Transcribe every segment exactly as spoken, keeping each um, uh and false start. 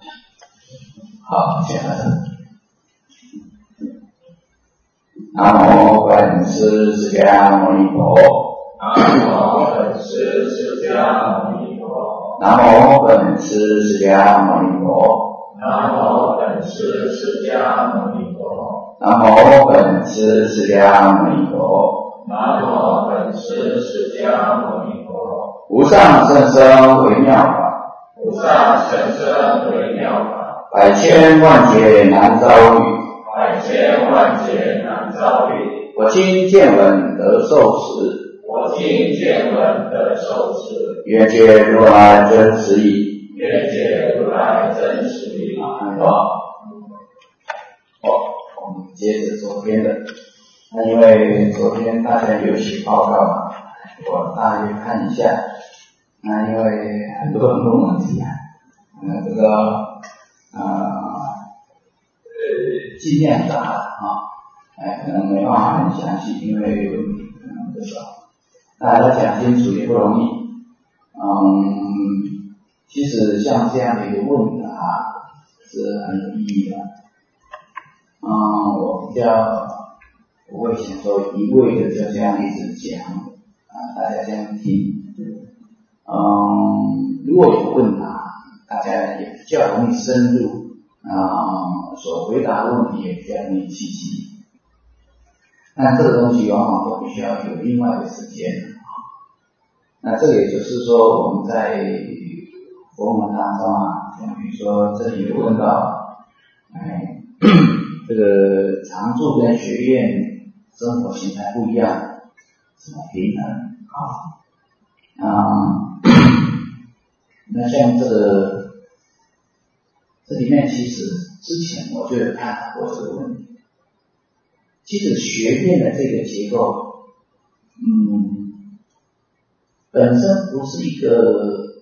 好，讲到这。南无本师释迦牟尼佛。 南无本师释迦牟尼佛。 南无本师释迦牟尼佛。 南无本师释迦牟尼佛。 南无本师释迦牟尼佛。 南无本师释迦牟尼佛。 无上甚深微妙法， 无上甚深微妙法， 百千万劫难遭遇， 百千万劫难遭遇。 我今见闻得受持， 我今见闻得受持， 愿解如来真实义。 愿解如来真实义。 好，哦，我们接着昨天的，那因为昨天大家有写报告嘛，我大约看一下，那因为很多很多问题啊，嗯，这个呃呃尽量答啊，哎，可能没办法很详细，因为问题可能不少，大家讲清楚也不容易。嗯，其实像这样的一个问答是很有意义的。嗯，我比较不会想说一味的就这样一直讲啊，大家这样听。嗯，如果有问答，大家也比较容易深入啊，所回答的问题也比较容易细细。但这个东西往往都必须要有另外的时间啊。那这也就是说，我们在佛门当中啊，像比如说这里有问到，哎，这个常住跟学院生活形态不一样，怎么平衡啊？啊，那像这个这里面其实之前我就有探讨过这个问题。其实学院的这个结构，嗯，本身不是一个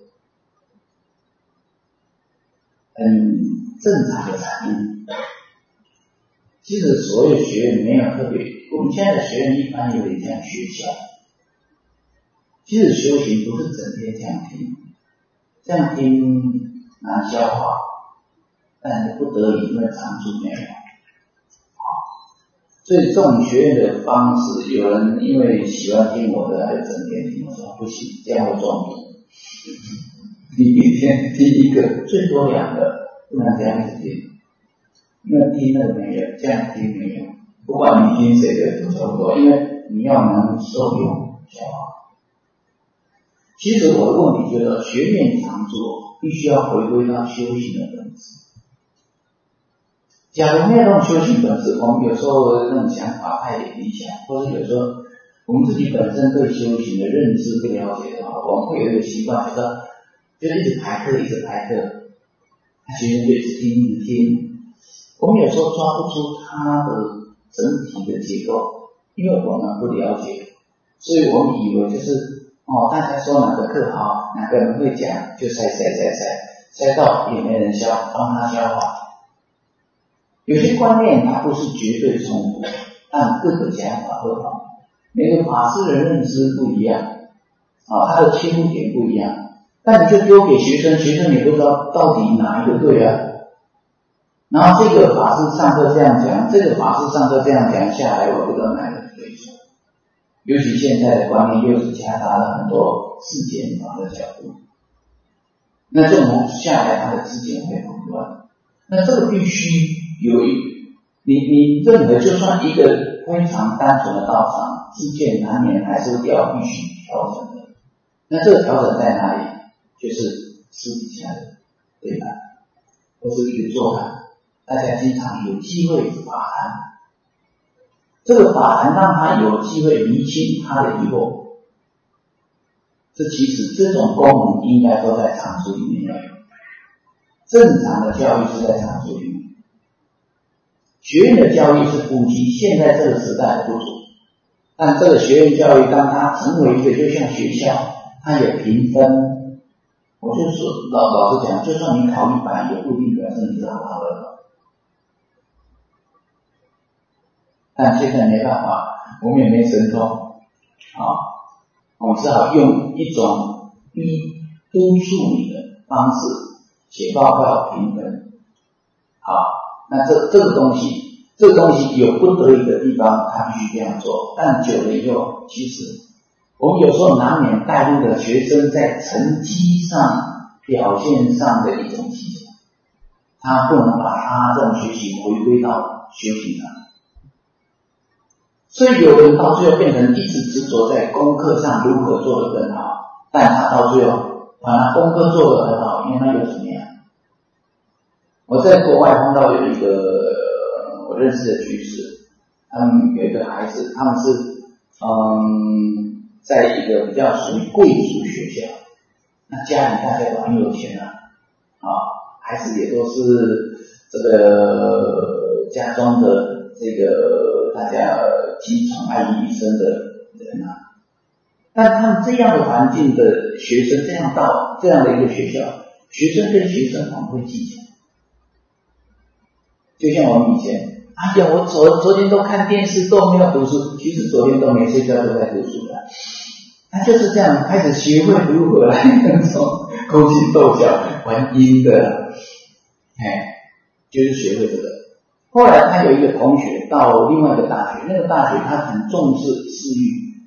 很正常的产物。其实所有学院没有特别，我们现在的学院一般有点像学校。其实修行不是整天这样听，这样听难消化，但是不得已因为常住没有。所以这种学院的方式，有人因为喜欢听我的，还有整天听，我说不行，这样会撞名。你一天听一个，最多两个，不能这样子听。因为听那个没有，这样听没有，不管你听谁的都差不多，因为你要能受用消化。其实我的问题就是说，学院常做必须要回归到修行的本质。假如没有那种修行本质，我们有时候那种想法太理想，或者有时候我们自己本身对修行的认知不了解的话，我们会有一个习惯，就是就一直排课，一直排课，那学生就一直听，一直听。我们有时候抓不出它的整体的结构，因为我们不了解，所以我们以为就是哦，大家说哪个课好，哪个人会讲，就塞塞塞塞，塞到也没人消，帮他消化。有些观念它不是绝对冲突，但各个讲法不同，每个法师的认知不一样，啊，他的切入点不一样，但你就丢给学生，学生也不知道到底哪一个对啊。然后这个法师上课这样讲，这个法师上课这样讲下来，我不知道哪个对错。尤其现在的观念又是夹杂了很多世间法的角度，那这种下来，它的知见会混乱。那这个必须有一，你你任何就算一个非常单纯的道场，知见难免还是要必须调整的。那这个调整在哪里？就是私底下的对吧？或是一个座谈。大家经常有机会法谈，这个法谈让他有机会厘清他的疑惑，这其实这种功能应该都在常住里面要有。正常的教育是在常住里面，学院的教育是补齐现在这个时代的不足，但这个学院教育当它成为一个就像学校，它有评分，我就说老老实讲，就算你考一百，也不一定表示你是好好的。但现在没办法，我们也没神通，啊，我们只好用一种逼督促你的方式， 写报告评分。好，那这这个东西，这个东西有不得已的地方，他必须这样做。但久了以后，其实我们有时候难免带入了学生在成绩上表现上的一种技巧，他不能把他这种学习回归到学习上。所以有人到最后变成一直执着在功课上如何做得更好，但他到最后把他功课做得很好，因为他又怎么样？我在国外碰到有一个我认识的居士，他们有一个孩子，他们是嗯，在一个比较属于贵族学校，那家里大家都很有钱啊，啊，孩子也都是这个家中的这个大家极宠爱于一身的人啊。但他们这样的环境的学生，这样到这样的一个学校，学生跟学生很会计较。就像我们以前，哎呀，我昨昨天都看电视都没有读书，其实昨天都没睡觉都在读书的。他就是这样开始学会如何来那种勾心斗角、玩阴的，哎，就是学会这个。后来他有一个同学到另外一个大学，那个大学他很重视私欲，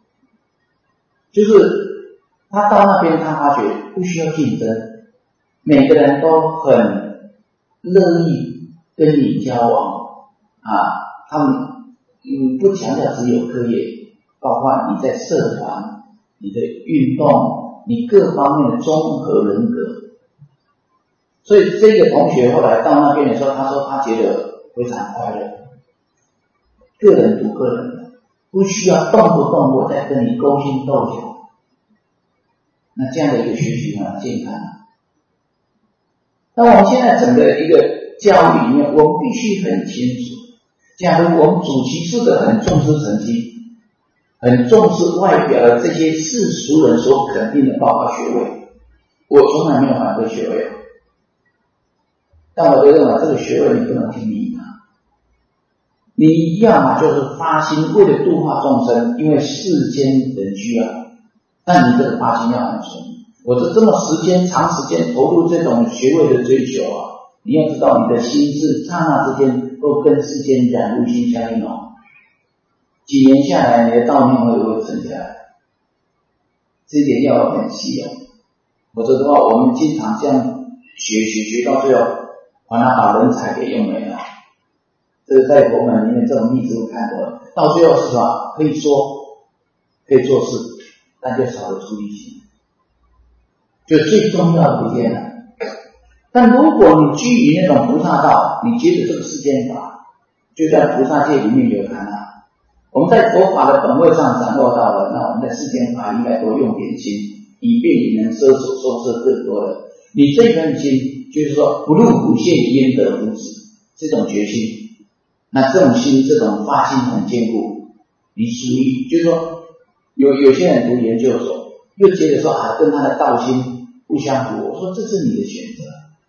就是他到那边他发觉不需要竞争，每个人都很乐意跟你交往啊，他们嗯不强调只有课业，包括你在社团、你的运动、你各方面的综合人格。所以这个同学后来到那边的时候，他说他觉得非常快乐，个人读个人的，不需要动不动我在跟你勾心斗角。那这样的一个学习很健康。那我们现在整个一个教育里面，我们必须很清楚，假如我们主其事的很重视成绩，很重视外表的这些世俗人所肯定的报告学位，我从来没有反对学位，但我就认为这个学位你不能听命他，你要么就是发心为了度化众生，因为世间人需要，但你这个发心要很纯。我这这么时间长时间投入这种学位的追求啊，你要知道你的心智刹那之间都跟世间染入心相应哦。几年下来，你的道念会不会沉下来？这一点要很细哦。否则的话，我们经常这样学学学到最后，把它把人才给用没了。这个在佛门里面这种例子我看过了，到最后是什么？可以说，可以做事，但就少了出离心，就最重要的不见了。但如果你居于那种菩萨道，你觉得这个世间法就在菩萨界里面有谈啊。我们在佛法的本位上掌握到了，那我们在世间法应该多用点心，以便你能摄手收摄更多的。你这份心就是说不入不现焉得福祉，这种决心，那这种心这种发心很坚固。你属于就是说有有些人读研究所又觉得说啊跟他的道心不相符，我说这是你的选择。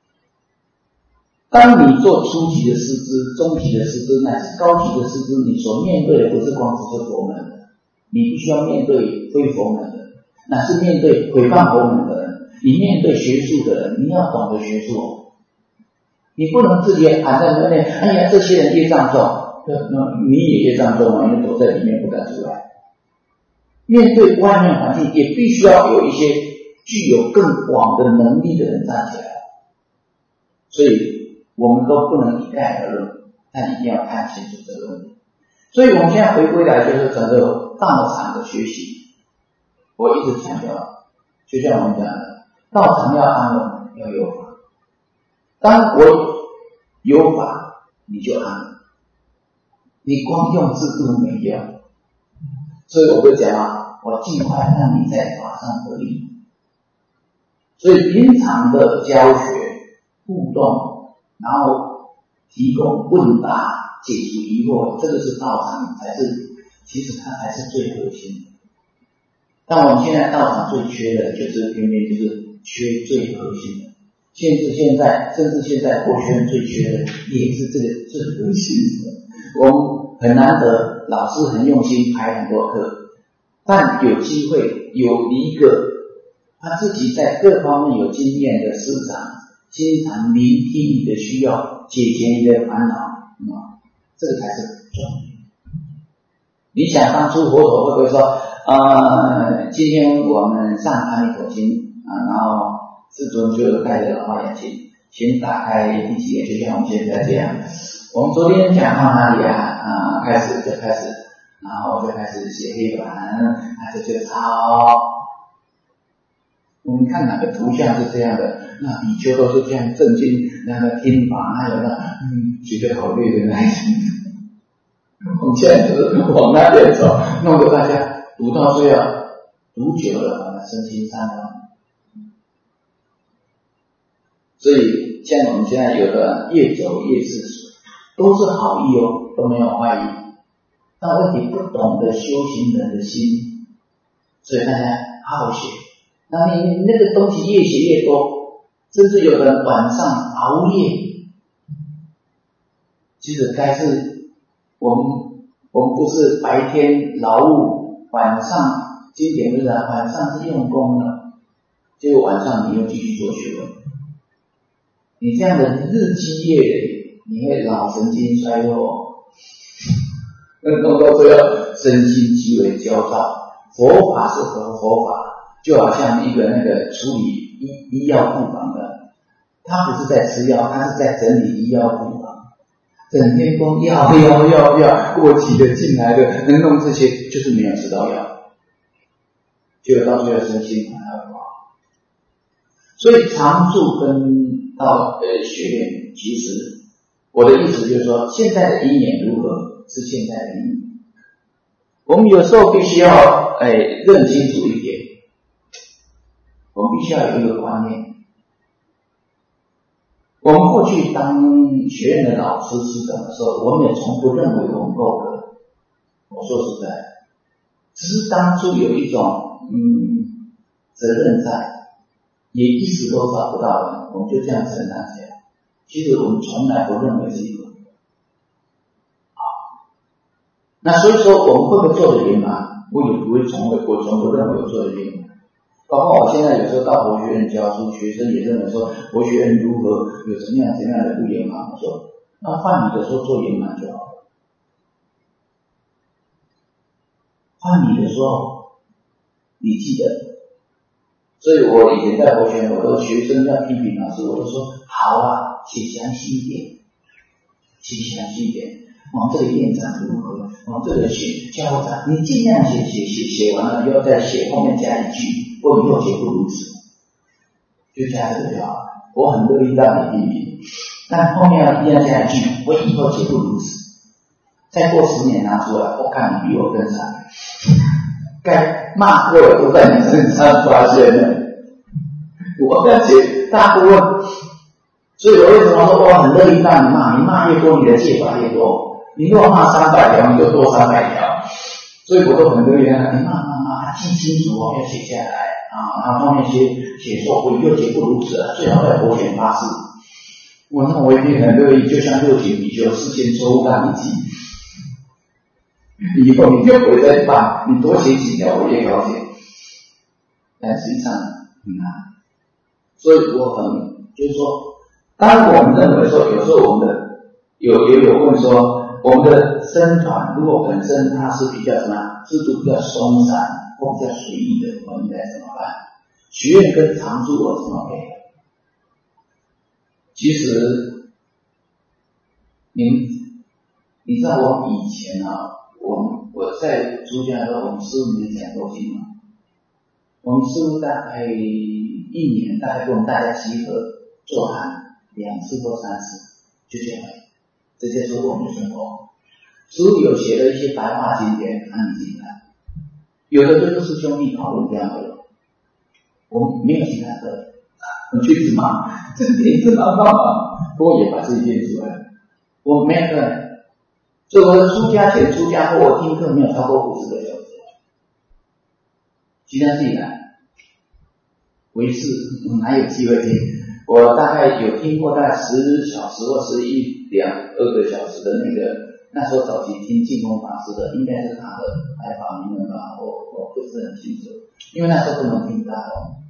当你做初级的师资、中级的师资乃至高级的师资，你所面对的不是光只是佛门的，你必须要面对非佛门的，乃至面对诽谤佛门的人，你面对学术的人，你要懂得学术哦。你不能自己含在那边，哎呀，这些人业障重，你也业障重嘛，因为躲在里面不敢出来。面对外面环境，也必须要有一些具有更广的能力的人站起来。所以我们都不能一概而论，但一定要看清楚这个问题。所以我们现在回归来就是整个道场的学习，我一直强调，就像我们讲的，道场要安稳，要有法。当我有法，你就安稳。你光用制度没用，所以我就讲啊，我尽快让你在法上得力。所以平常的教学互动，然后提供问答、解除疑惑，这个是道场才是，其实它才是最核心的。但我们现在道场最缺的，就是偏偏就是缺最核心的。甚至现在，甚至现在国学院最缺的，也是这个最核心的。我们很难得，老师很用心排很多课，但有机会有一个他自己在各方面有经验的师长， 经常聆听你的需要，解决你的烦恼，嗯，这个才是重点。你想当初佛陀会不会说，呃，今天我们上阿弥陀经啊，然后世尊就戴着老花眼镜，请打开第几页，就像我们现在这样。我们昨天讲到哪里啊？啊，开始就开始，然后就开始写黑板，开始就抄。我们看哪个图像是这样的，那比丘都是这样正经，那个听法，还有那嗯觉得好累的那一种。我们现在就是往那边走，弄得大家读到最后，读久了，身心散乱。所以像我们现在有的越走越世俗，都是好意哦，都没有坏意。但问题不懂得修行人的心，所以大家好好学。那你那个东西越学越多，甚至有人晚上熬夜。其实该是我们我们不是白天劳务，晚上经典不是啊，晚上是用功了，结果晚上你又继续做学问。你这样的日积月累，你会脑神经衰弱，那弄到最后身心极为焦躁。佛法是佛佛法，就好像一个那个处理医医药库房的，他不是在吃药，他是在整理医药库房，整天光药药药药过期的进来的，能弄这些就是没有吃到药，结果到最后身心还要不好。所以常住跟到呃学院，其实我的意思就是说，现在的因缘如何是现在的因缘，我们有时候必须要哎认清楚一点，我们必须要有一个观念。我们过去当学院的老师师长的时候，我们也从不认为我们够格。我说实在，只是当初有一种嗯责任在，也一时都找不到人，我们就这样承担起来。其实我们从来不认为自己够格。好，那所以说我们会不会做得圆满？我也不会从我从不认为我做得圆满。包括我现在有时候到佛学院教书，学生也认为说佛学院如何有怎么样怎么样的不圆满。我说，那换你的时候做圆满就好了。换你的时候，你记得。所以我以前在佛学院，我都学生要批评老师，我都说好啊，写详细一点，写详细一点。我们这个院长如何？我们这个学教务长，你尽量写写写写完了，以后再写后面加一句。我以后绝不如此，就加这个就好了。我很乐意让你批评，但后面要一定要加一句：我以后绝不如此。再过十年拿出来，我看你比我更惨。该骂过的都在你身上发现了。我要写大部分，所以我为什么说我很乐意让你骂？你骂越多，你的戒法越多。你如果骂三百条，你就多三百条。所以我都很乐意让你骂骂骂，记清楚哦，要写下来。啊，然后后面写写说我以后绝不如此了，最好在佛前发誓。我那我一定很乐意，就像六祖比丘事先错误让你记，以后你就不会再犯，你多写几条我越高兴。但实际上很难，所以我很就是说，当我们认为说，有时候我们的有也有问说，我们的僧团如果本身它是比较什么制度比较松散。或比较随意的，我们应该怎么办？学院跟常住我怎么配合？其实，您你知道我以前啊，我我在出家的时候，我们师父没讲过经嘛。我们师父大概一年大概跟我们大家集合做汉两次或三次，就这样，这些是我们的生活。师父有写了一些白话经典，看你自己看。有的就是师兄弟讨论这样的，我们没有其他的，我去一直骂，这个电影是蛮棒的，不过也把自己练出来。我没有课，所以我的出家前、出家后，我听课没有超过五十个小时，其他自己来。为师哪有机会听？我大概有听过大概十小时或十一两二个小时的那个。那时候早期听净空法师的，应该是他的来法名人吧，我我不是很清楚，因为那时候不能听大龙，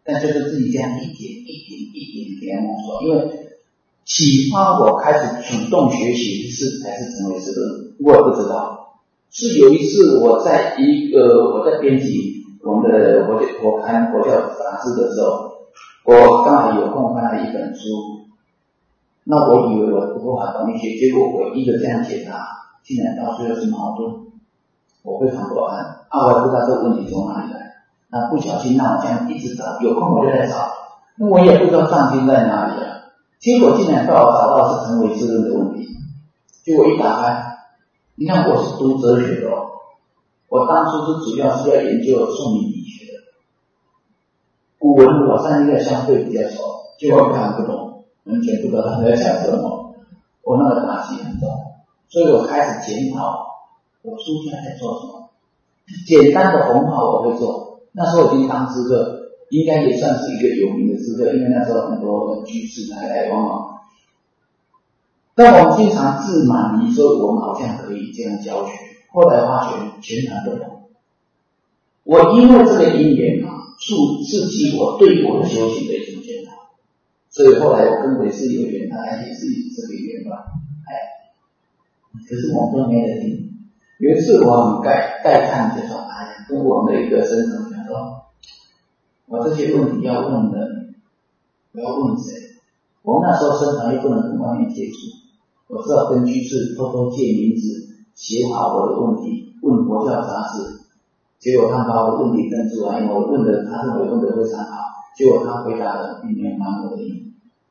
但就是自己这样一点一点一点一点摸索，因为启发我开始主动学习是还是成为师的，我也不知道。是有一次我在一个我在编辑我们的佛佛刊佛教杂志的时候，我刚好有空翻了一本书，那我以为我不够好懂一些，结果我一个这样解答，竟然到最后是矛盾，我非常不安啊！我也不知道这个问题从哪里来，那不小心让我这样一直找，有空我就在找，那我也不知道上心在哪里啊，结果竟然被我找到是成为智论的问题，结果一打开。你看我是读哲学的哦，我当初是主要是要研究宋明理学的，古文我上一个相对比较熟，结果看不懂，完全不知道他在讲什么，我那个打击很重，所以我开始检讨我出家在做什么。简单的红号我会做，那时候已经当知客，应该也算是一个有名的知客，因为那时候很多居士来来往往。但我们经常自满于说我们好像可以这样教学，后来发觉全然不同。我因为这个因缘啊，促刺激我对我的修行的一种检讨，所以后来我跟唯识有缘，大概也是这个缘吧。哎，可是我们都没得听。有一次我很慨慨叹，就说：“哎呀，跟我们的一个僧人讲说，我这些问题要问人，我要问谁？我们那时候僧团又不能跟外面接触。”我知道跟居士偷偷借名字写好我的问题，问佛教杂志，结果他把我的问题登出来，因为我问的他认为问的非常好，结果他回答的并没有满我的意。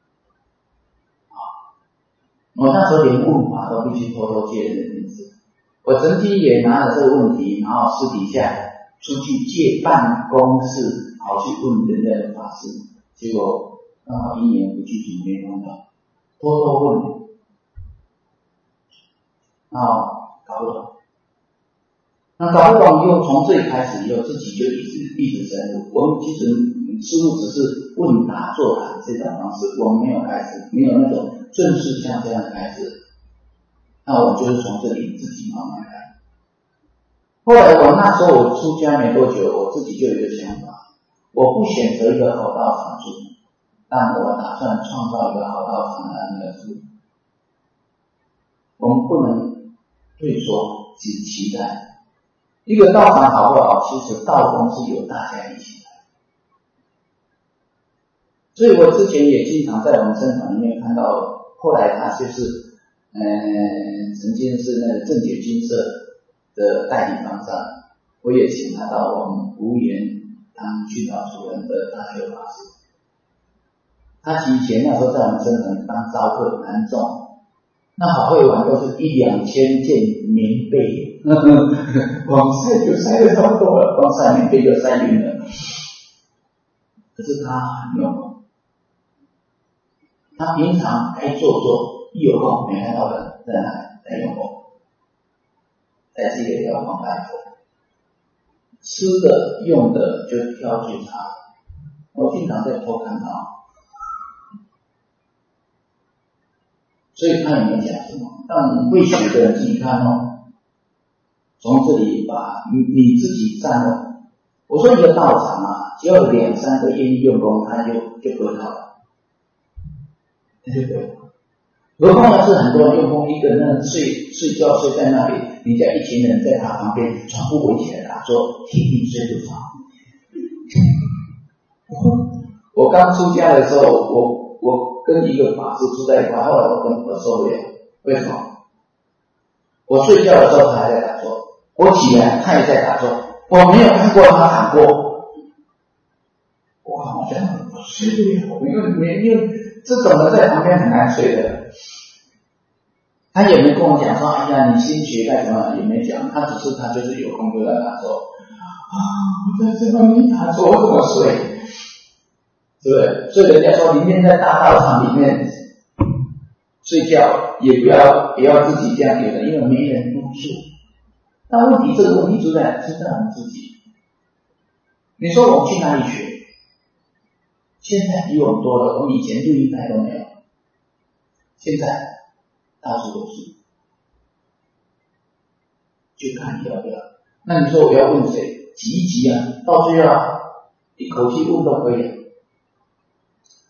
我那时候连问法都必须偷偷借人的名字，我曾经也拿了这个问题，然后私底下出去借办公室，跑去问人家的法师，结果刚好一年不具体没碰到，偷偷问。啊，搞不懂，那搞不懂以后，从这里开始以后，自己就一直一直深入。我们其实师父只是问答座谈这种方式，我们没有开始，没有那种正式像这样开始。那我就是从这里自己慢慢来。后来我那时候我出家没多久，我自己就有一个想法，我不选择一个好道场住，但我打算创造一个好道场来那个住。我们不能对说只期待一个道场好不好，其实道公是由大家一起来。所以我之前也经常在我们僧团里面看到，后来他就是呃曾经是那个正解金社的代理方丈，我也请他到我们无缘当训导主任的大学法师。他以前那时候在我们僧团当招客南众，那好会玩都是一两千件棉被，光晒就晒得差不多了，光晒棉被就晒晕了。可是他很用功，他平常该做做，一有空没看到人在哪里在用功，在这个地方拜佛，吃的用的就挑最差的，我经常在偷看他。所以他也没讲什么，但会学的人自己看哦。从这里把你你自己站稳。我说一个道场啊，只要有两三个愿意用功，他就就不会好了，他就不会好。何况要是很多人用功，一个人睡睡觉睡在那里，你家一群人在他旁边全部围起来打坐，天天睡不着。我刚出家的时候，我。我跟一个法师住在一块，后来我跟我受不了，为什么？我睡觉的时候他还在打坐，我起来他也在打坐，我没有看过他躺过。哇，我觉得我睡不了，因为没因为这种人在旁边很难睡的。他也没跟我讲说，哎呀，你新学该怎么，也没讲，他只是他就是有空就在打坐。啊，我在这方面打坐，我怎么睡？对不对？所以人家说，宁愿在大道场里面睡觉，也不要不要自己这样觉得，因为没人督促。但问题这个问题就在就在我们自己。你说我们去哪里学？现在比我们多了，我们以前录音带都没有，现在到处都是，就看你要不要。那你说我要问谁？急一急啊，到最后一口气问都可以。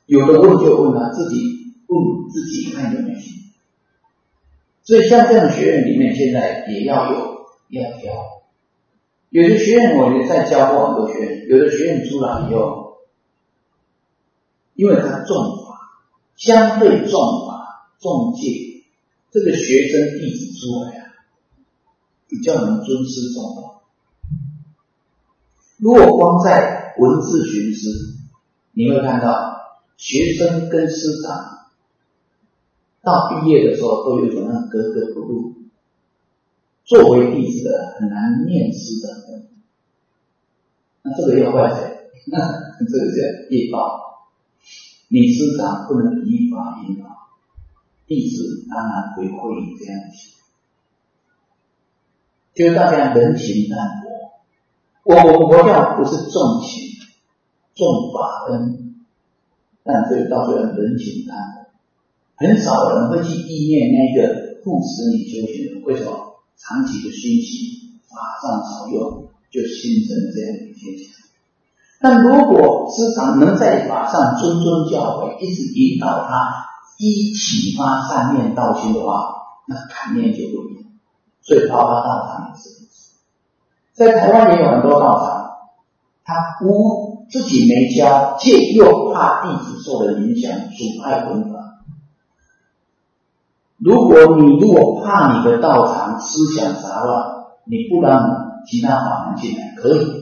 有的问就问他自己问自己看有没有心。所以像这样的学院里面，现在也要有要挑。有的学院我也在教过很多学院，有的学院出来以后，因为他重法，相对重法重戒，这个学生弟子出来啊，比较能尊师重道。如果光在文字寻师，你会看到学生跟师长到毕业的时候都有一种那格格不入，作为弟子的很难念师的。那这个要怪谁？那这个叫业报。你师长不能依法引导，弟子当然回馈你这样子。就是大家人情淡薄。我我们国教不是重情重法恩，但这个到最后人情淡薄，很少人会去意念那个护持你修行的。为什么？长期的熏习，法上少用，就形成这样的现象。但如果师长能在法上谆谆教诲，一直引导他依启发善念道心的话，那感念就不一样。所以包括道场也是如此。在台湾也有很多道场，他无自己没教，借又怕弟子受的影响，阻碍闻法。如果你如果怕你的道场思想杂乱，你不让其他法门进来，可以。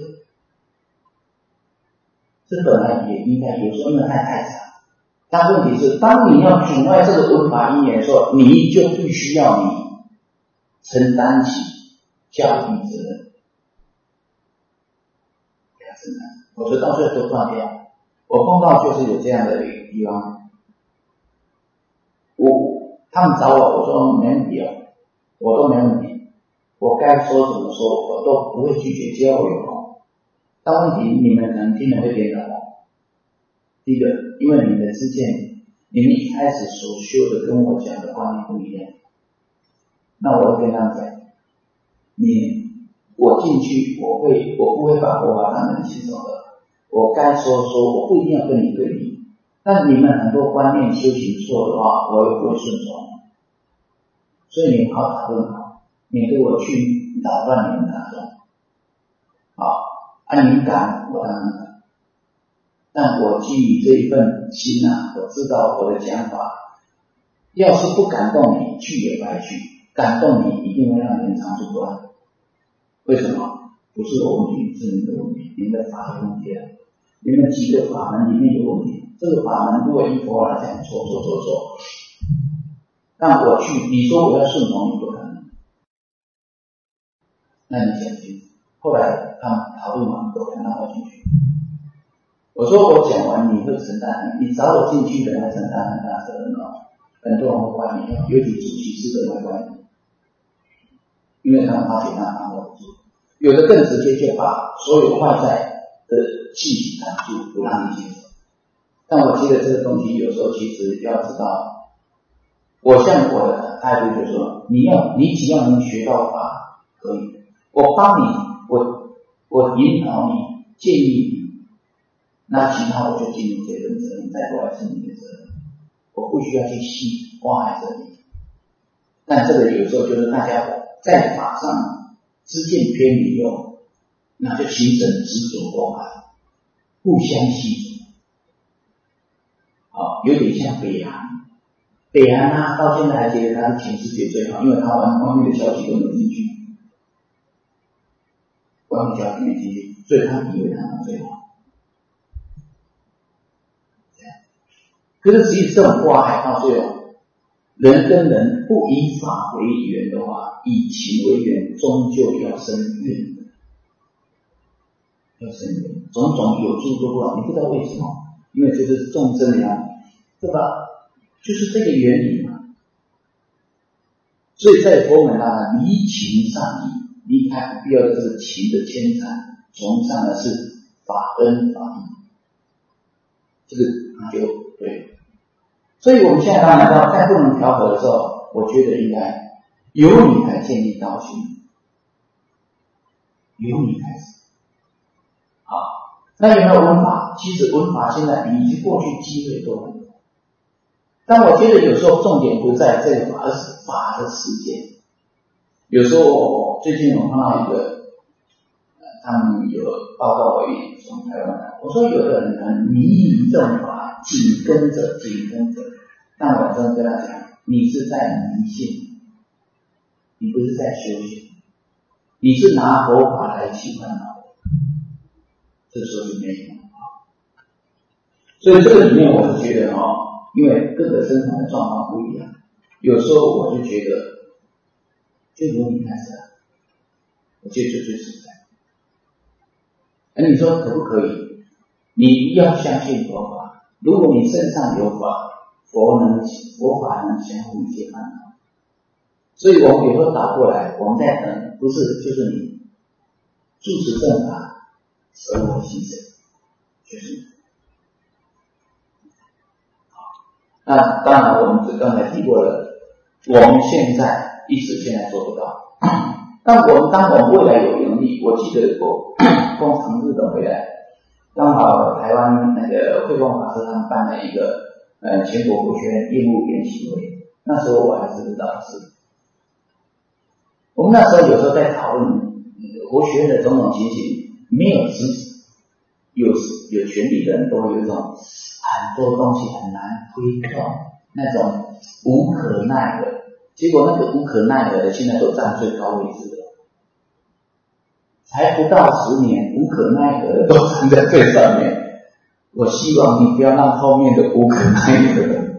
这本来也应该，有时候因为太太长，但问题是，当你要阻碍这个闻法因缘的时候，你就必须要你承担起教育责任。我说到最后都断掉。我碰到就是有这样的地方，我他们找我，我说没问题哦，我都没问题，我该说怎么说我都不会拒绝，只要我有空。但问题你们可能听了会颠倒。第一个，因为你们之间，你们一开始所修的跟我讲的观念不一样，那我会跟他讲，你我进去，我会我不会把佛法当成轻松的，我该说说，我不一定要跟你对立。但你们很多观念修行错的话，我也不会顺从。所以你们好讨论好，免得我去打乱你们大众。好，啊，你敢，我当然敢。但我基于这一份心啊，我知道我的讲法，要是不感动你，去也白去；感动你，一定会让人长处不安。为什么？不是我问题，是你的问题，你们的法有问题啊！你们几个法门里面有问题。这个法门如果依佛来讲，错错错错。但我去，你说我要顺从你，不可能。那你讲清楚。后来他们讨论完都让我进去。我说我讲完你会承担，你找我进去的人会承担很大责任哦。很多人会怪你，尤其主席师的会怪你，因为他们发现他拿我不住。有的更直接，就把所有外在的气息挡住，不让你接受。但我觉得这个东西有时候其实要知道，我像我的态度就是说，你要你只要能学到法，可以，我帮你，我我引导你，建议你。那其他我就尽你这份责任，再过来是你的责任，我不需要去细挖害这里。但这个有时候就是大家在法上知见偏离用，那就形成执着过来，互相吸引。好，有点像北韩，北韩他到现在还觉得他是全世界最好，因为他玩外面的消息都没进去，外面消息没进去，所以他以为他们最好。可是其实这种祸害到最后，人跟人不以法为缘的话，以情为缘，终究要生怨的，要生怨，种种有诸多不好，你不知道为什么？因为这是众生良，对吧？就是这个原理嘛。所以在佛门啊，离情上义，离开不必要的这个情的牵缠，崇尚的是法恩法义，这个他就对。所以我们现在当然知道，在不能调和的时候，我觉得应该由你来建立道心，由你开始。好，那有没有文法？ 其实文法现在比过去机会多很多。但我觉得有时候重点不在这个法，而是法的实践。有时候最近我看到一个，呃，他们有报告我从台湾来，我说有的人很迷于这种法，紧跟着紧跟着，但我真的跟他讲，你是在迷信，你不是在修行，你是拿佛法来欺烦恼，这时候就没用。所以这个里面我是觉得哦，因为各个生产的状况不一样，有时候我就觉得，就由你开始啊，我觉得这最实在。那你说可不可以？你要相信佛法，如果你身上有法，佛能佛法能降伏一切烦恼。所以我们有时候倒过来，我们在等，不是就是你住持正法，舍我牺牲，就是你。那当然，我们刚才提过了，我们现在一时现在做不到。但我们当我们未来有能力，我记得我刚从日本回来，刚好台湾那个慧光法师他们办了一个呃全国佛学院业务研习会，那时候我还是导师。我们那时候有时候在讨论佛学院的种种情形，没有知识，有有权利的人都会有一种很多东西很难推动，那种无可奈何。结果那个无可奈何的现在都占最高位置了，才不到十年，无可奈何的都站在最上面。我希望你不要让后面的无可奈何的，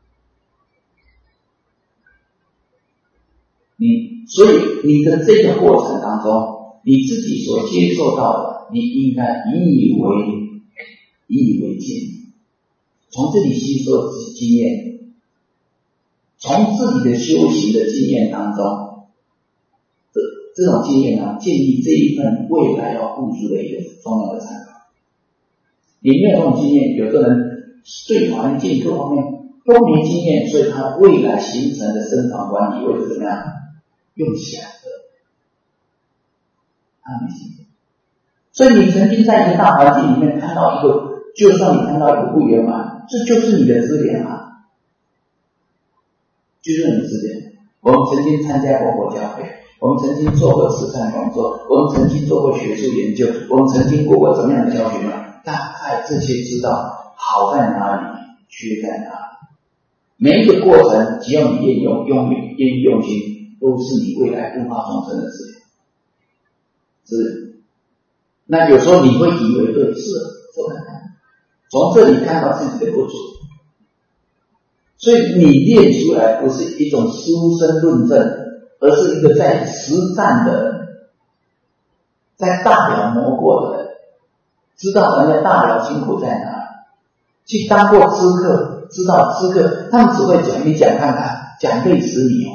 你所以你的这个过程当中，你自己所接受到的，你应该引以为引以为戒，从这里吸收经验。从自己的修行的经验当中，这这种经验呢，建立这一份未来要付出的一个重要的参考。你没有这种经验，有的人对环境各方面都没经验，所以他未来形成的生产管理会是怎么样？用想的，他没经验。所以你曾经在一个大环境里面看到一个，就算你看到一个不圆满，这就是你的资源啊。就是你资源。我们曾经参加过佛教会，我们曾经做过慈善工作，我们曾经做过学术研究，我们曾经过过怎么样的教学呢？大概这些知道好在哪里，缺在哪里。每一个过程，只要你愿用用愿意用心，都是你未来度化众生的资源。是。那有时候你会以为对，是说看看，从这里看到自己的不足。所以你练出来不是一种书生论证，而是一个在实战的人，在大寮磨过的人，知道人家大寮辛苦在哪里，去当过知客，知道知客他们只会讲，你讲看看，讲累死你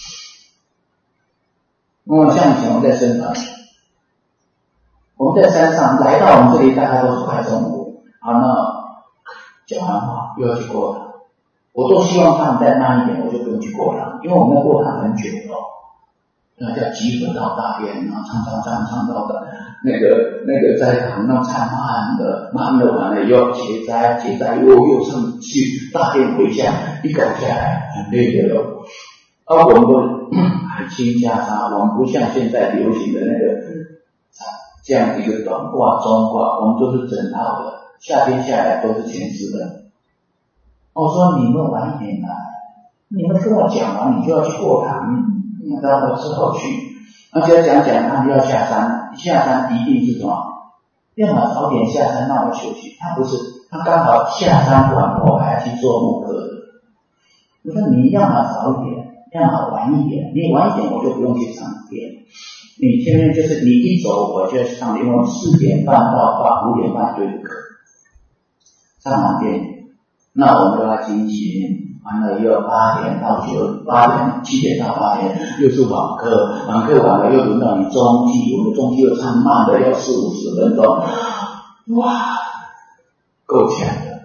哦。嗯，像以前我们在深圳，我们在山上来到我们这里，大概都是快中午，好，那讲完话又要去过了。我都希望他们再慢一点，我就不用去过堂，因为我们的过堂很久了，那叫集合到大殿，然后唱唱唱唱到的那个那个斋堂，那唱慢的，慢的完了又要结斋，结斋又又上去大殿回向，一搞下来很累的了。而我们都很轻袈裟，我们不像现在流行的那个这样一个短褂、中褂，我们都是整套的，夏天下来都是全湿的。我说你们晚一点来，你们跟我讲完，你就要去过堂，那到我之后去，而且讲讲他们要下山，下山一定是什么？要么早点下山让我休息，他不是，他刚好下山完后还要去做木刻的。我说你要么早一点，要么晚一点，你晚一点我就不用去上殿，你天天就是你一走我就要去上殿，因为四点半到八五点半对课，上完殿。那我们都要进行，完了又要八点到九八点七点到八点，又是晚课，晚课完了又轮到你中期，我们中期又唱慢的，要四五十分钟，哇，够强的。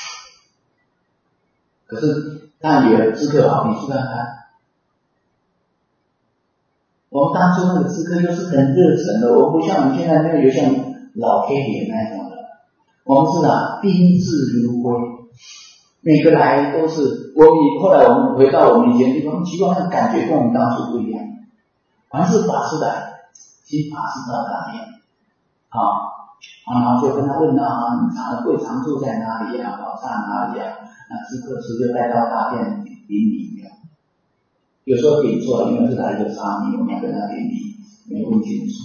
可是那有知客好，你去看看，我们当初那个知客又是很热忱的，我不像我们现在那个有像老 K 脸那种的， 我们是啊，宾至如归，每个来都是我们。后来我们回到我们以前地方，奇怪那个感觉跟我们当初不一样。凡是法师来，其实法师到哪里啊？啊，然后就跟他问啊，你常贵常住在哪里啊？宝刹哪里啊？那知客师就带到大殿顶礼了。有时候顶错了，因为是来一个沙弥，我们要跟他顶礼，没有问清楚。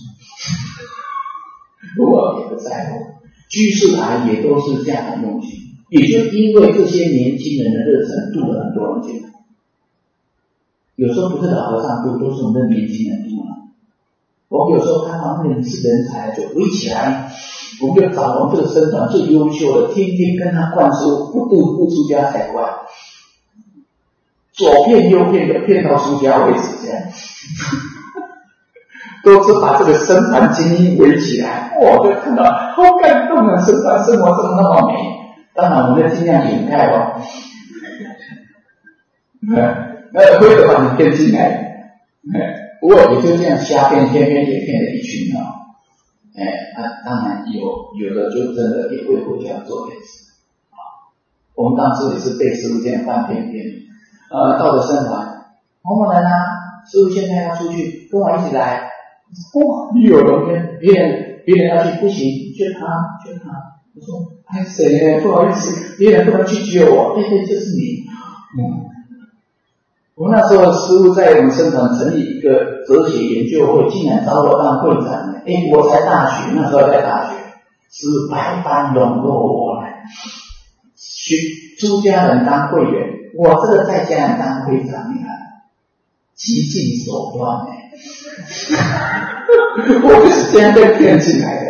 不过也不在乎。居士来也都是这样的用心，也就因为这些年轻人的热忱，度了很多人进来。有时候不是老和尚度，都是我们的年轻人度嘛。我们有时候看到那个是人才，就围起来，我们就找我们这个僧团最优秀的，天天跟他灌输不度不出家才怪，左骗右骗的骗到出家为止，这样。都是把这个僧团精英围起来，哇，就看到好感动啊！僧团生活怎么那么美？当然，我们要尽量掩盖哦。那会的话，你跟进来，不过也就这样瞎骗，天天也骗了一群啊。哎，那当然有有的就真的也会回家做点事啊。我们当时也是被师父这样半骗骗，呃，到了僧团，某某人啊，师父现在要出去，跟我一起来。哇，你有龙天，别人别人要去不行，就他就他。我说哎谁呢？不好意思，别人不能去救我。对对，就是你。嗯，我那时候师父在我们僧团成立一个哲学研究会，竟然找我当会长。哎，我才大学，那时候在大学，是百般笼络我来。学出家人当会员，我这个在家人当会长，你看，极尽手段呢。我就是这样被骗进来的。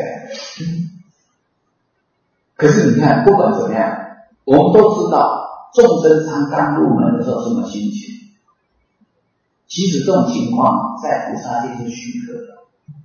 可是你看，不管怎么样，我们都知道众生常刚入门的时候什么心情。其实这种情况在菩萨界是许可的，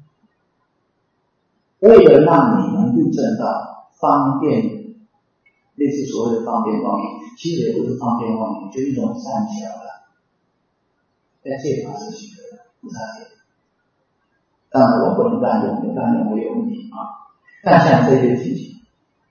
为了让你能够证到方便，类似所谓的方便光明，其实也不是方便光明，就是一种善巧了，在戒法是许可的。菩萨界，当然我不能滥用，滥用会有问题啊。但像这些情形，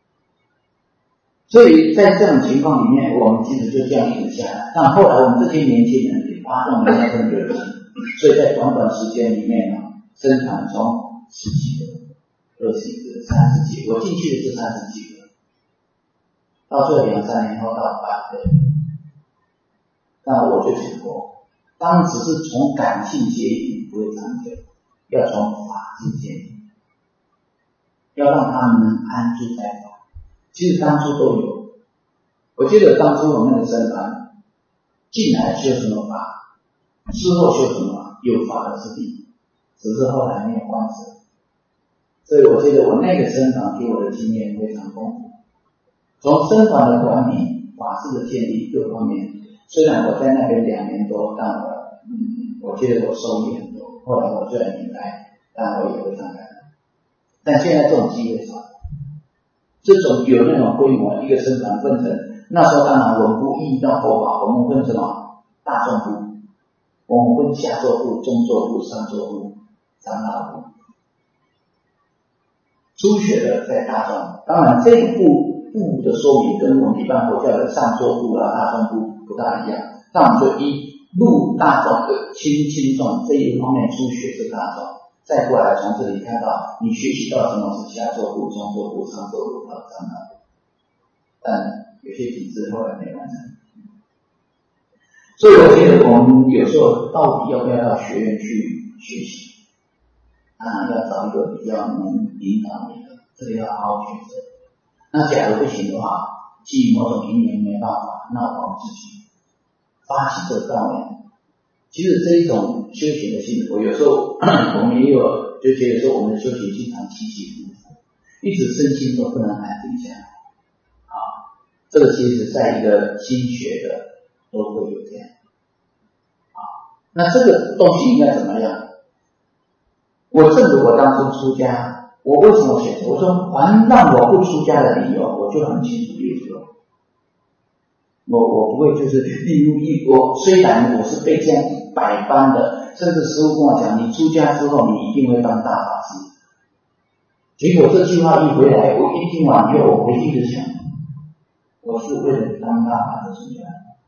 所以在这种情况里面，我们其实就这样一直下来。但后来我们这些年轻人也发动了那份热情，所以在短短时间里面呢，僧团从十几个、二十几个、三十几个，我进去的是三十几个，到最后两三年后到百个。那我就讲过。当只是从感性结引不会长久，要从法性结引，要让他们能安住在法。其实当初都有，我记得当初我那个僧团进来修什么法，之后修什么有法的之地，只是后来没有观察。所以我记得我那个僧团给我的经验非常丰富，从僧团的管理、法制的建立各方面。虽然我在那边两年多，但我嗯，我觉得我收益很多。后来我虽然离开，但我也非常感恩。但现在这种机会少，这种有那种规模，一个僧团分成，那时候当然我们不依到佛法，我们分什么大众部，我们分下座部、中座部、上座部、长老部。初学的在大众，当然这个部部的说明跟我们一般佛教的上座部啊、大众部不大一样，但我们就依入大众的轻轻重这一方面初学是大众，再过来从这里看到你学习到什么是下座部、中座部、上座部到长老部，但有些体制后来没完成。所以我觉得我们有时候到底要不要到学院去学习？当然要找一个比较能引导你的，这个要好好选择。那假如不行的话，基于某种因缘没办法，那我们自己发起这个道念。其实这一种修行的幸福，有时候我们也有就觉得说我们的修行经常起起伏伏，一直身心都不能安定下来。啊，这个其实在一个新学的都会有这样。啊，那这个东西应该怎么样？我正如我当初出家，我为什么选择？我说还让我不出家的理由，我就很清楚列出来。我我不会就是例如一我虽然我是被这样一百般的，甚至师父跟我讲，你出家之后你一定会当大法师， 结果这句话一回来，我一听完以后，我回去就想，我是为了当大法的出家，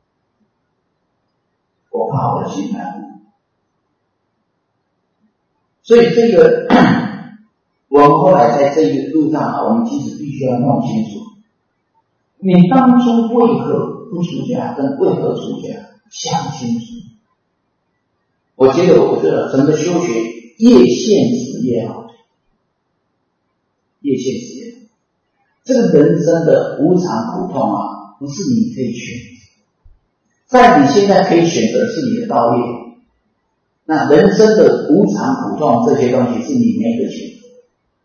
我怕我的心态。所以这个我们后来在这个路上啊，我们其实必须要弄清楚，你当初为何不出家，跟为何出家，想清楚。我觉得，我觉得整个修学越现实越好，越现实越好。这个人生的无常苦痛啊，不是你可以选择，在你现在可以选择的是你的道业。那人生的无常苦痛这些东西是你没得选择。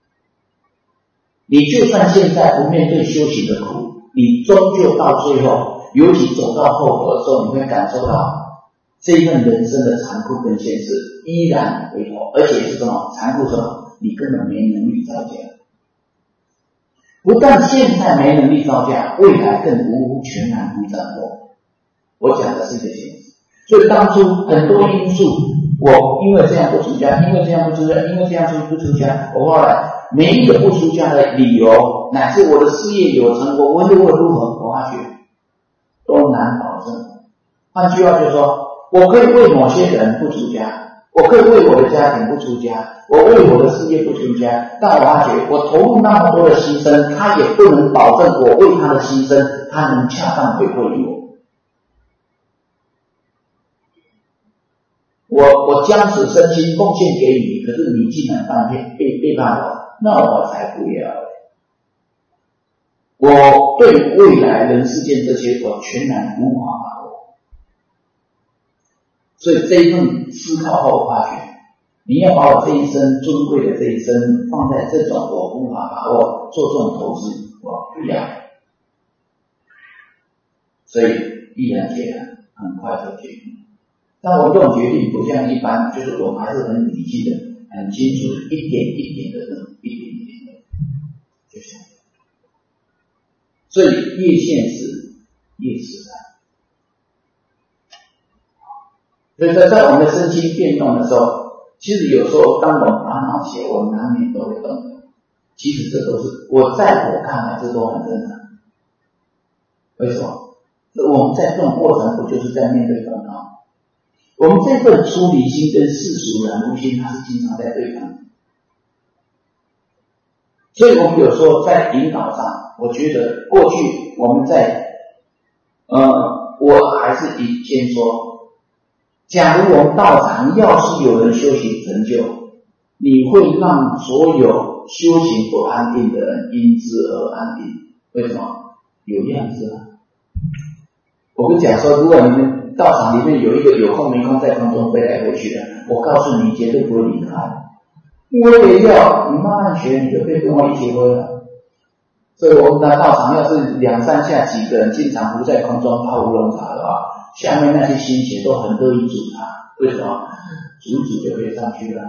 你就算现在不面对修行的苦，你终究到最后，尤其走到后头的时候，你会感受到这一份人生的残酷跟现实依然回头，而且是什么残酷什么？你根本没能力造价。不但现在没能力造价，未来更无全然无掌握。我讲的是一个现实。所以当初很多因素，我因为这样不出家，因为这样不出家，因为这样不出家，我后来每一个不出家的理由，乃至我的事业有成，我无论如何，我发觉都难保证。换句话就是说，我可以为某些人不出家，我可以为我的家庭不出家，我为我的事业不出家，但我发觉我投入那么多的牺牲，他也不能保证我为他的牺牲，他能恰当回馈于我。我我将此身心奉献给你，可是你竟然半天背背叛我，那我才不要。我对未来人世间这些我全然无法把握。所以这一份思考后发觉，你要把我这一生尊贵的这一生放在这种我无法把握做这种投资，我不要。所以毅然决然，很快就决定。但我这种决定不像一般，就是我们还是很理性的、很清楚的，一点一点的弄，一点一点的就想。所以越现实越自然。所以在在我们的身心变动的时候，其实有时候当我们烦恼起来，我们难免都会动。其实这都是我在我看来，这都很正常。为什么？我们在这种过程，不就是在面对烦恼？我们这份出离心跟世俗染污心，它是经常在对抗的。所以我们有时候在引导上，我觉得过去我们在，呃，我还是以先说，假如我们道场要是有人修行成就，你会让所有修行不安定的人因之而安定。为什么？有样子啊！我跟你讲说，如果你们道场里面有一个有空没空在空中飞来飞去的，我告诉你，绝对不会离开。我也要你慢慢学，你就可以跟我一起飞了。所以我们的道场要是两三下几个人经常浮在空中泡乌龙茶的话，下面那些新血都很乐意煮茶。为什么？煮煮就可以上去了。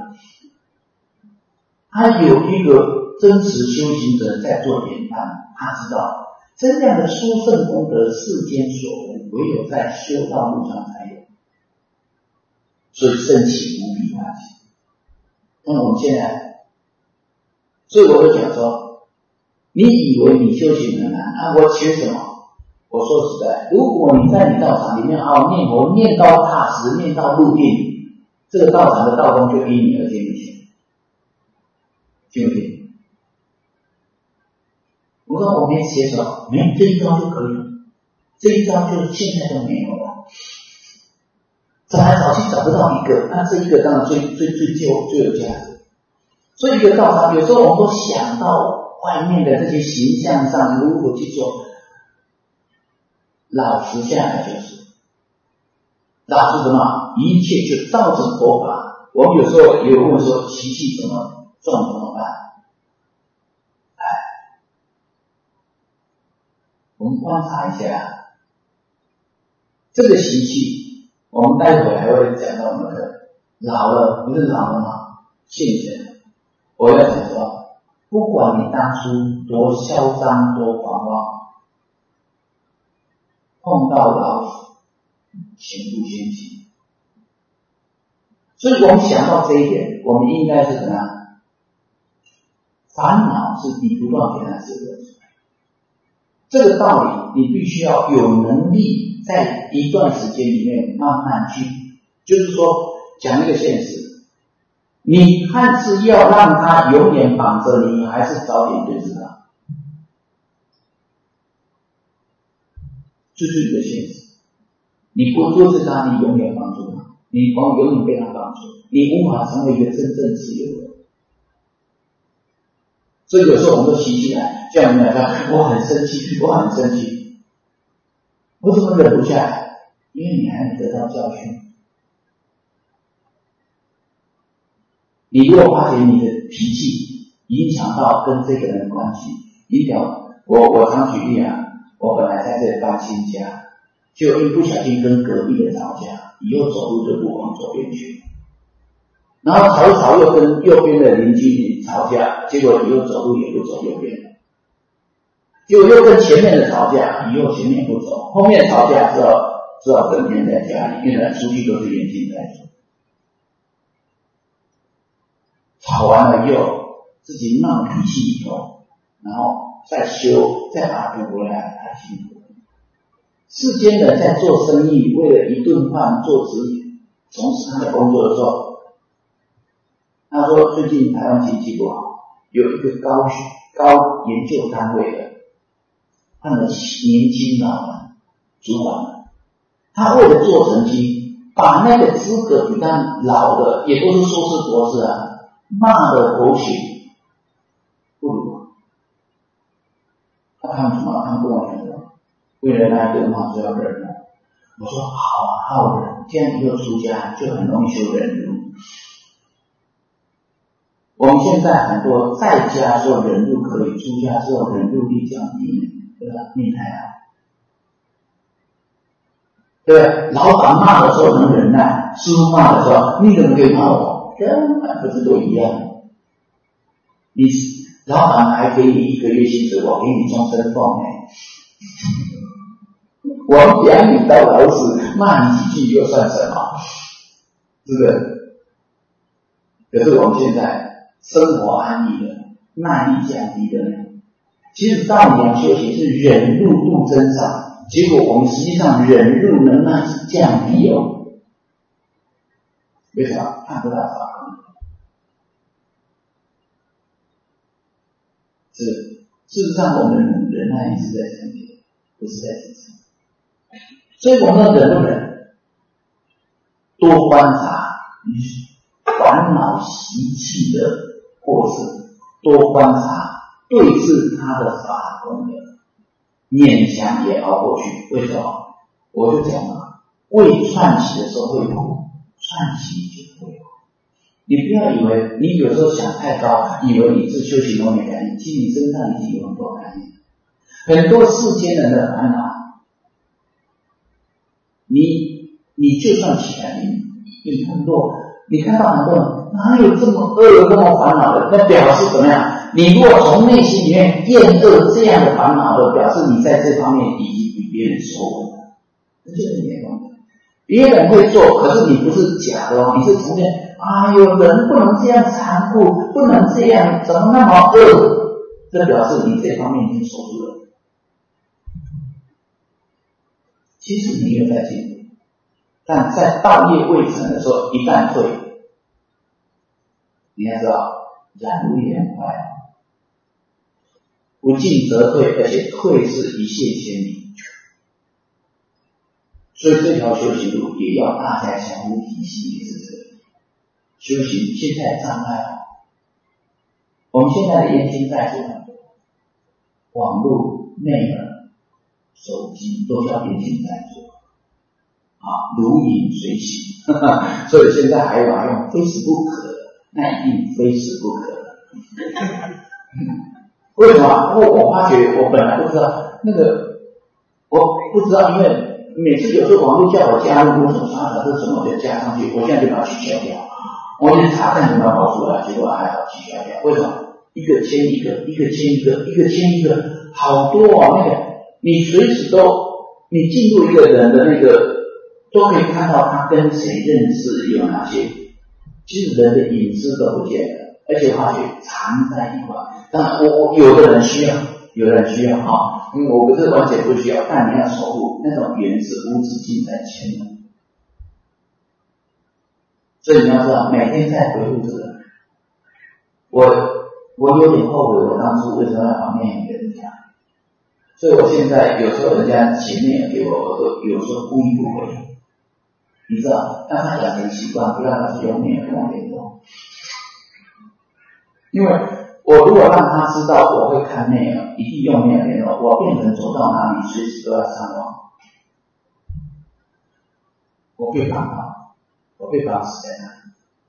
他有一个真实修行者在做典范，他知道真正的殊胜功德世间所无，唯有在修道路上才有，所以升起无比欢喜。那我们现在，所以我会讲说，你以为你修行很难啊？我学什么？我说实在，如果你在你道场里面好念佛，念到踏实，念到入定，这个道场的道功就因你而建立起来，信不信？我说我没写什么，没有这一招就可以了，这一招就是现在都没有了。找来找去找不到一个，那这一个当然最最最最有最有价值。所以一个道场，有时候我们都想到外面的这些形象上如何去做，老实下来就是，老实什么？一切就照着佛法。我们有时候也有问说习气怎么重怎么办？哎，我们观察一下这个习气，我们待会还会讲到那个老了，不是老了吗？现前，我要讲说，不管你当初多嚣张多狂妄，碰到老死，情不先行。所以我们想到这一点，我们应该是怎么样？ 烦恼是你不断给它制造出来。这个道理你必须要有能力在一段时间里面慢慢去，就是说讲一个现实，你看是要让它永远绑着你，还是早点认识它？这是一个现实。你不做是他，你永远帮助他，你永远被他帮助，你无法成为一个真正自由的人。所以有时候我们都习起来，像我们来说，我很生气，我很生气，我怎么忍不下来？因为你还没得到教训。你如果发觉你的脾气影响到跟这个人的关系，你表我我常举例啊，我本来在这里搬新家，就一不小心跟隔壁的吵架，以后走路就不往左边去，然后吵一吵又跟右边的邻居吵架，结果以后走路也不走右边了，结果又跟前面的吵架，以后前面不走，后面吵架之后只好整天在家里，因为出去都是严禁在做。吵完了以后，自己闹脾气以后，然后再修，再把它补回来，太辛苦了。世间人在做生意，为了一顿饭做职，从事他的工作的时候，他说最近台湾经济不好，有一个高高研究单位的，他的年轻老人主管们，他为了做成绩，把那个资格比他老的，也都是硕士博士啊，骂的狗血不如。他看什么？他跟我讲说，为了那一顿饭就要忍耐。我说好好忍，这样以后出家就很容易修忍辱。我们现在很多在家做忍辱可以，出家之后忍辱力降低，对吧？命太好。对不对？老板骂的时候能忍耐，师父骂的时候，你怎么可以骂我？根本不是都一样。你老板还给你一个月薪水，我给你终身俸呢。我养你到老死，骂你几句又算什么？是不是？可是我们现在生活安逸的，耐力降低的呢？其实道理修行是忍辱度增长，结果我们实际上忍辱能量是降低哦。为什么？看不到法空。是，事实上我们忍耐力是在增加，不是在增长。所以我们要忍不忍？多观察烦恼习气的过程，多观察对治他的法功的，勉强也熬过去。为什么？我就讲了，未串习的时候会苦，串习就会苦。你不要以为你有时候想太高，以为你是修行都没感应，其实你身上已经有很多感应。很多世间人的烦恼，你你就算起来，你你很多，你看到很多人哪有这么恶、这么烦恼的？那表示怎么样？你如果从内心里面厌恶这样的烦恼的，表示你在这方面已经比别人熟了，这就是没用的。别人会做，可是你不是假的哦，你是从内。啊，有人不能这样残酷，不能这样，怎么那么恶？这表示你这方面已经守住了。其实你有在进步，但在道业未成的时候，一旦退，你要知道染污也很快，不进则退，而且退是一泻千里。所以这条修行路也要大家相互提醒，也是这样。修行现在障碍了，我们现在的冤亲债主很多，网络、内耳、手机都叫冤亲债主，啊，如影随形，呵呵，所以现在还有啊用非死不可的，那一定非死不可的。为什么？因为我发觉我本来不知道那个，我不知道，因为每次有时候网络叫我加入，我说啥啥这什么就加上去，我现在就把它取消掉。我去查看有没有跑出来，结果还好取消掉。为什么？一个签一个，一个签一个，一个签一个，好多啊！那个你随时都，你进入一个人的那个，都可以看到他跟谁认识有哪些。其实人的隐私都不见了，而而且化学常在一块。当然我我有的人需要，有的人需要哈，因为我不是完全不需要，但你要守护那种原子无止境在前面。所以你要知道，每天在回复这个，我我有点后悔，我当初为什么要把面给人家？所以我现在有时候人家写面给我，我都有时候故意不回，你知道，让他养成习惯，不要老是用面跟我联络。因为我如果让他知道我会看面了，一定用面联络，我变成走到哪里随时都要上网，我被绑了，我被绑死在那里。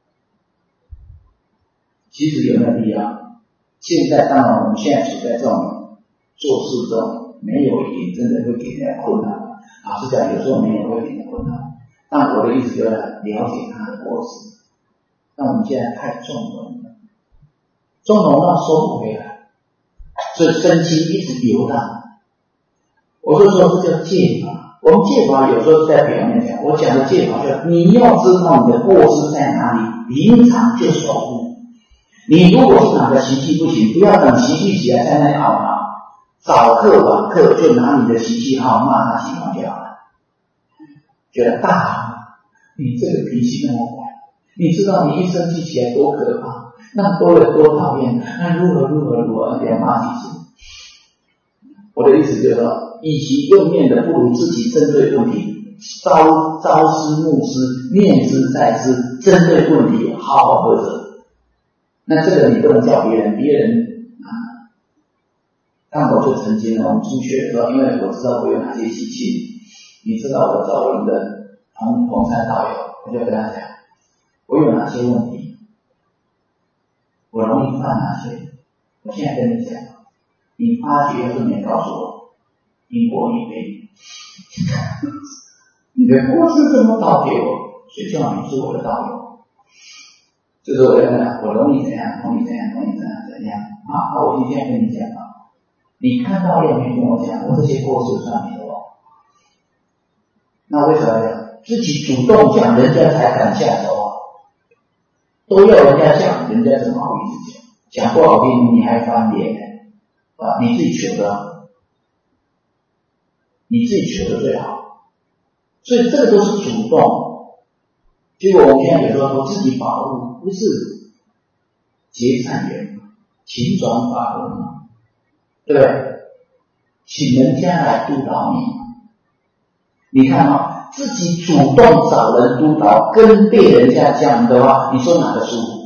其实有没有必要？现在当然我们现在处在这种做事这种没有赢，真的会给人家困难。老实讲，有时候没有会给人家困难。但我的意思就是了解他的过程。那我们现在太纵容了，纵容到收不回来，所以生气一直游荡。我就说这叫戒法。我们戒法有时候是在表面讲，我讲的戒法就是你要知道你的过失在哪里，平常就守护。你如果是哪个习气不行，不要等习气起来在那里懊恼，早课晚课就拿你的习气好骂他情况就好了。觉得大，你这个脾气那么坏，你知道你一生气起来多可怕，那多人多讨厌，那如何如何如何，给他骂几次。我的意思就是说，与其用面的，不如自己针对问题，朝朝思暮思，念之在之，针对问题好好喝着。那这个你不能叫别人，别人啊。但我就曾经呢，我们出去的时候，因为我知道我有哪些习气，你知道我找我们的同同参道友，我就跟他讲，我有哪些问题，我容易犯哪些。我现在跟你讲，你发觉要是没告诉我，因果你背，你的过失怎么导给我？谁叫你是我的导友？就是我要讲，我容易怎样，容易怎样，容易怎样怎样啊！那我今天跟你讲啊，你看到了没跟我讲，我这些过失算你的哦。那为什么呢？自己主动讲，人家才敢下手啊！都要人家讲，人家怎么好意思讲？讲不好听，你还翻脸啊！你自己求的，你自己求的最好。所以这个都是主动。结果我们现在有时候说自己保护，不是结善缘，勤转法轮嘛，对不对？请人家来督导你，你看啊，自己主动找人督导，跟被人家讲的话，你说哪个舒服？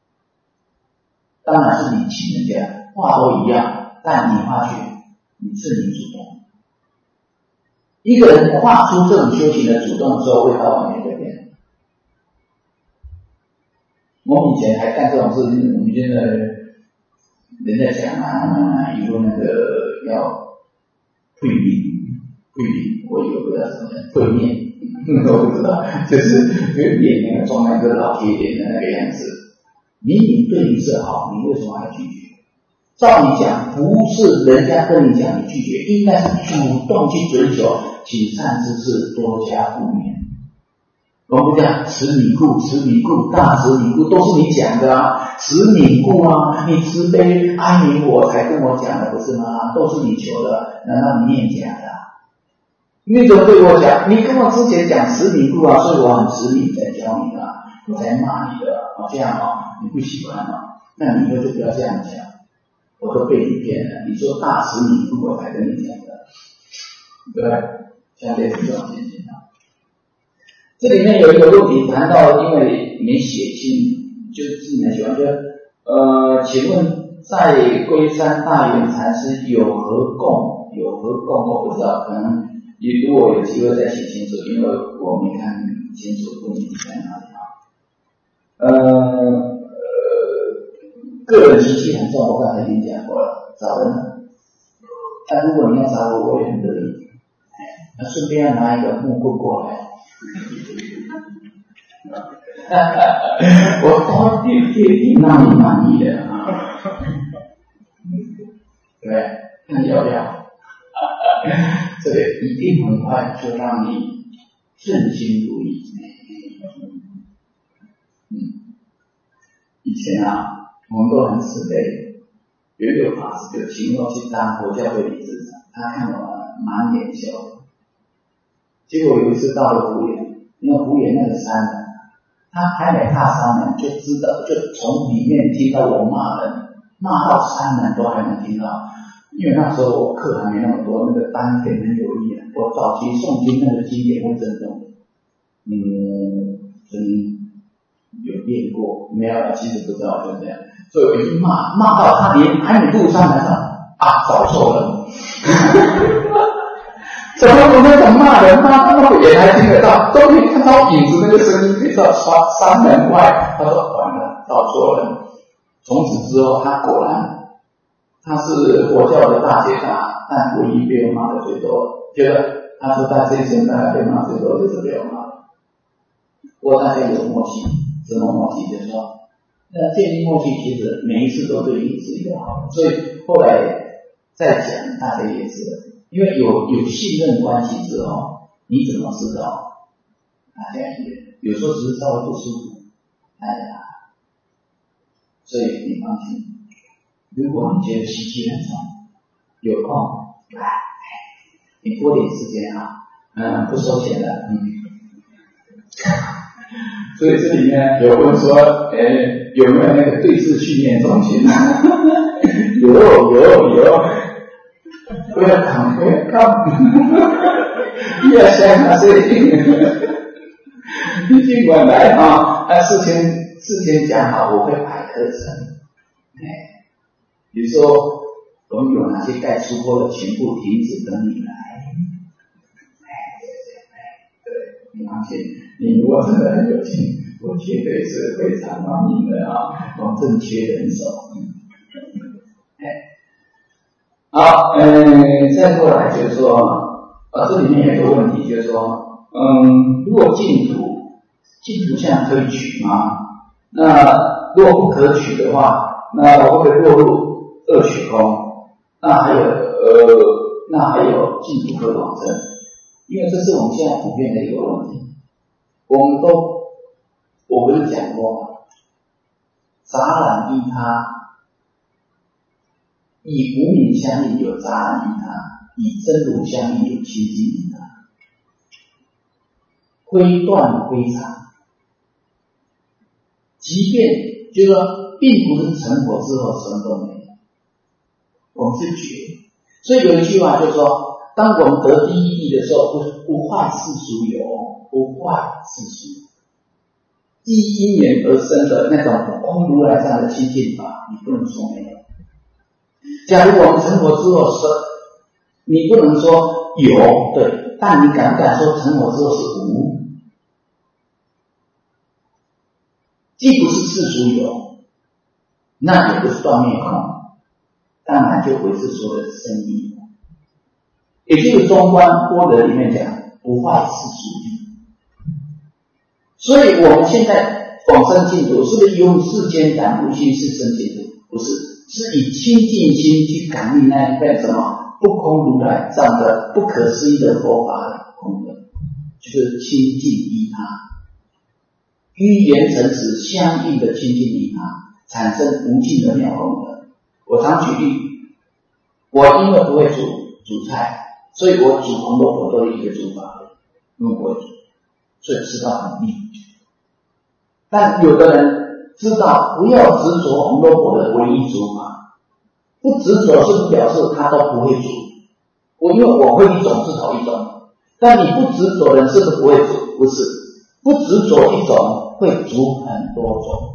当然是你请人家，话都一样，但你话去，你是你主动。一个人画出这种修行的主动之后，味道完全改变。我们以前还干这种事情，我们现在人家讲啊，以后那个要退命，退命，我有个什么退面，我不知道，就是这个脸那个装那个老铁脸的那个样子。明明对你是好，你为什么还拒绝？照你讲，不是人家跟你讲你拒绝，应该是主动去追求，请善知识多加护念。我们不讲慈悯故，慈悯故，大慈悯故，都是你讲的啊，慈悯故啊，你慈悲爱悯我才跟我讲的，不是吗？都是你求的，难道你念假的啊？你怎么对我讲？你跟我之前讲慈悯故啊，所以我很慈悯在教你的，我才骂你的，哦这样哦，你不喜欢哦，那你以后就不要这样讲，我都被你骗了。你说大慈悯故，我才跟你讲的，对不对？像类似这种情形啊。这里面有一个问题谈到，因为没写清，就是自己很喜欢，就呃，请问在龟山大圆禅师有何供？有何供？我不知道，可能如果有机会再写清楚，因为我没看清楚问题在哪里啊。呃呃，个人习气很重，我刚才已经讲过了，找人。但如果你要找我，我也很乐意。那顺便要拿一个木棍过来。我多点点点让你满意的啊，对不对？看你要不要？这个一定很快就让你顺心如意。嗯，以前啊， 我们都很慈悲。有一个法师就请我去当佛教会理事长，他看我满脸笑。结果有一次到了湖园，因为湖园那个山呢，他还没踏山门就知道，就从里面听到我骂人，骂到山门都还能听到。因为那时候我课还没那么多，那个丹田很有力啊。我早期诵经那个经典会震动，嗯，声音有练过，没有，其实不知道就这样。所以我一骂骂到他连还没入山门上啊，找错了。怎么我那种骂人骂到那么远还听得到，终于看到影子那个声音可以到山门外。他说完了，找错了。从此之后，他果然。他是佛教的大姐大，但唯一被我骂的最多，觉得他说他这一生大概被骂最多就是被我骂。不过大家有默契，什么默契？就是说，那建立默契，其实每一次都对彼此一个好。所以后来再讲，大家也是，因为有有信任关系之后，你怎么知道？大家也有时候只是稍微不舒服，哎呀，所以你放心。如果你觉得习气很重，有空来，你拨点时间啊，嗯，不收钱的，嗯。所以这里面有问说，哎，有没有那个对峙训练中心？有有有，不要看，不要看，越想那是，你尽管来啊，按事先事先讲好，我会排课程，哎。比如说，我们有哪些该出货的，全部停止等你来。哎，对，你放心，你如果真的很有心，我绝对是非常欢迎的啊！我们正缺人手。哎，好，嗯，再过来就是说，呃，这里面有个问题，就是说，嗯，如果净土，净土像可以取吗？那如果不可取的话，那我会不会落入二取空？那还有呃，那还有净土可往生，因为这是我们现在普遍的一个问题。我们都，我不是讲过吗？杂染依他，以无明相应有杂染依他，以真如相应有清净依他，挥断挥长。即便就是说，并不是成佛之后什么都没有。我们是觉，所以有一句话就是说，当我们得第一义的时候，不是不坏世俗有，不坏世俗，依因缘而生的那种空如来上的清净法，你不能说没有。假如我们成佛之后是，你不能说有，对，但你敢不敢说成佛之后是无？既不是世俗有，那也不是断灭空。当然就不是说的生意，也就是中观般若里面讲不坏世俗义。所以我们现在往生净土，是不是用世间感悟心是生净土？不是，是以清净心去感应那一份什么不空如来这样的不可思议的佛法的功德，就是清净依他，与缘成实相应的清净依他，产生无尽的妙功德。我常举例，我因为不会煮煮菜，所以我煮红萝卜都是一个煮法，因为不会煮，所以吃到很腻。但有的人知道不要执着红萝卜的唯一煮法，不执着是不表示他都不会煮。我因为我会一种是同一种，但你不执着的人是不是不会煮？不是，不执着一种会煮很多种。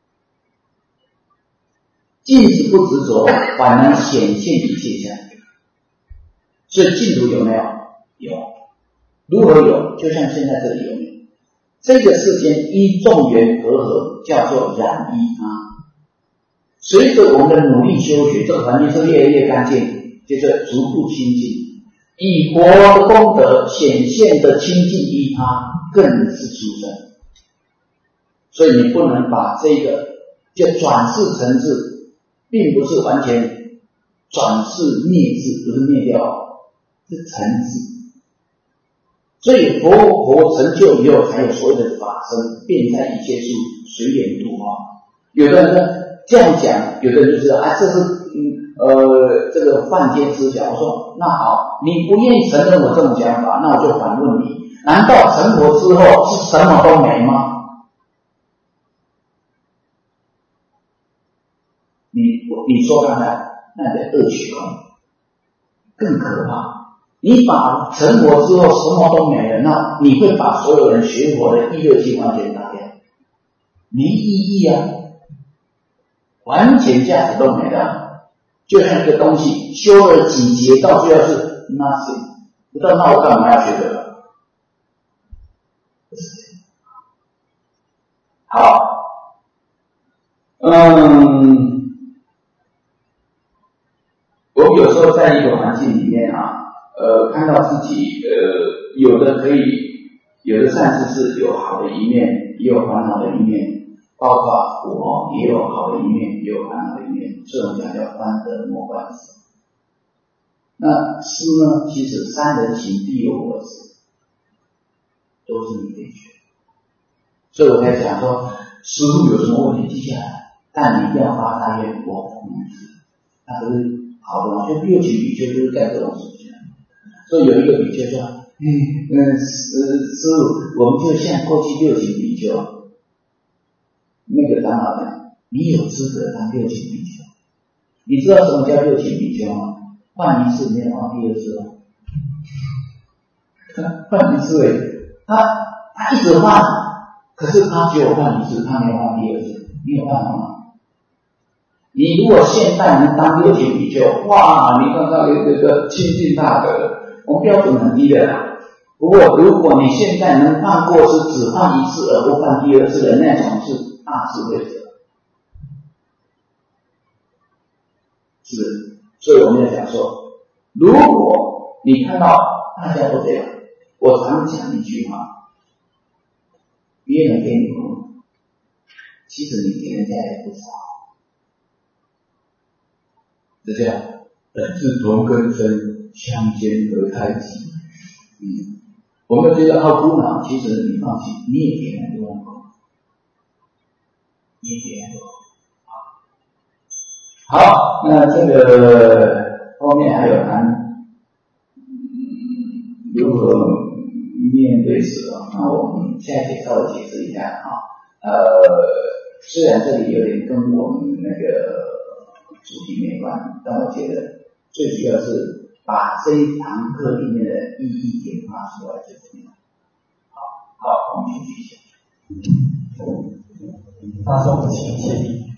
净止不执着，反能显现一切相。所以净土有没有？有。如何有？就像现在这里有没有？这个世间依众缘和合，叫做染依他。随着我们的努力修学，这个环境是越来越干净，就是逐步清净。以佛的功德显现的清净依他，更是殊胜。所以你不能把这个就转世成智。并不是完全转世灭智，不是灭掉，是成智。所以佛佛成就以后，才有所谓的法身，遍在一切处，随缘度化。有的人呢， 这样讲，有的人就知道啊，这是嗯呃这个犯天思想。我说那好，你不愿意承认我这种讲法，那我就反问你：难道成佛之后是什么都没吗？你你说看看，那得恶取空，更可怕。你把成佛之后什么都没了，那你会把所有人学佛的意乐性完全打掉，没意义啊，完全价值都没了。就像一个东西修了几节，到最后是 nothing， 不知道那我干嘛要学这个？好，嗯，我们有时候在一个环境里面啊。呃，看到自己呃，有的可以，有的善知识有好的一面，也有烦恼的一面，包括我也有好的一面，也有烦恼的一面，这种讲叫观得莫观师。那师呢，其实三人行必有我师，都是你可以学。所以我才讲说，师父有什么问题记下来，但你一定要发大愿，我奉你师，那不是好的吗？就六情比丘就是干这种事情。所以有一个比丘说：“嗯嗯，师师父，我们就像过去六情比丘。”那个长老讲：“你有资格当六情比丘。你知道什么叫六情比丘吗？换一次没有换第二次了。换一次诶，他他一直换，可是他只有换一次，他没有换第二次。你有办法吗？你如果现在能当六情比丘，哇，你看到这个清净大德。”我们标准很低的啦。不过，如果你现在能犯过失，只犯一次而不犯第二次的那种是大智慧者，是。所以我们要讲说，如果你看到大家都这样，我常讲一句话：别人给你苦恼，其实你给人家也不少。这叫本是同根生，相煎何太急。嗯，我们觉得好苦恼，其实你放心，你也给很多人苦恼，你也给很多。好，那这个后面还有谈、嗯、如何面对死亡。那我们现在可以稍微解释一下啊。呃，虽然这里有点跟我们那个主题没关，但我觉得最主要是把这一堂课里面的意义点发出来就可以了。好，好，我们继续讲。 大众请起立。